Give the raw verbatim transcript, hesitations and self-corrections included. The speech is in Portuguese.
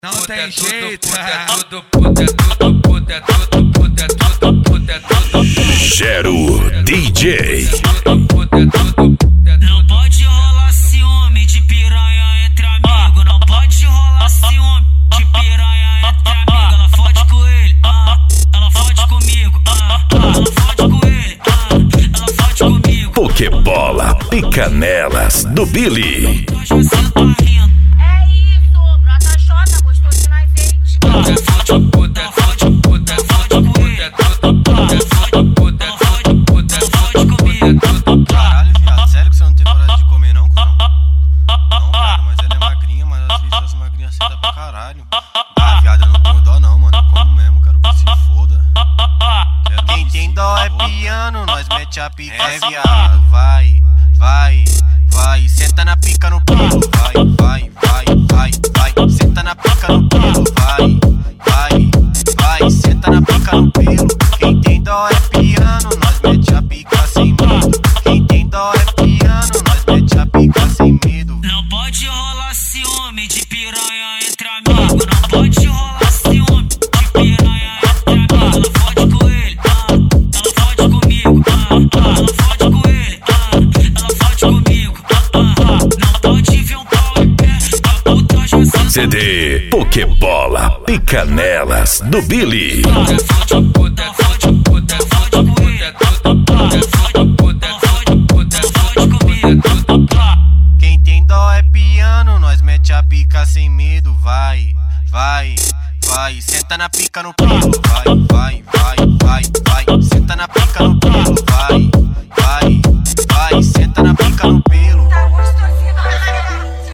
Não tem jeito. Gero D J. Não pode rolar ciúme de piranha entre amigos. Não pode rolar ciúme de piranha entre amigos. Ela fode com ele, ah, ela fode comigo, ah, ela fode com ele, ah, ela fode comigo. Pokebola Picanelas do Billy. Você tá rindo. É isso, brota xota, gostoso na azeite. Ela fode, ela fode, ela fode com ele. Ela fode, ela fode, ela fode comigo. Caralho, viado, sério que você não tem coragem de comer não, cuzão? Não, viado, mas ela é magrinha, mas às vezes as magrinhas sentam pra caralho. Ah, viado, eu não tenho dó não, mano, eu como mesmo, quero que se foda. Quero Quem que tem se dó é foda. Piano, nós mete a pica, é, viado. Vai, vai, vai, senta na pica no pelo. Vai, vai, vai, vai, vai, senta na pica no pelo. Vai, vai, vai, senta na pica no pelo. Quem tem dó é piano, nós mete a pica sem medo. Quem tem dó é piano, nós mete a pica sem medo. Não pode rolar ciúme de piranha entre amigos. Não pode rolar ciúme de piranha entre amigos. Ela fode com ele, ah, ela fode comigo, ah, ela fode com ele, ah, ela fode comigo, ah, não pode ver um pau em pé, a puta já sabe. C D Pokebola Picanelas do Billy. Ela fode, ela fode, ela fode com ele, ela fode, ela fode, ela fode comigo. Quem tem dó é piano, nós mete a pica sem medo. Vai, vai, vai, senta na pica no pelo. Vai, vai, vai, vai, vai, senta na pica no pelo. Vai, vai, vai, senta na pica no pelo.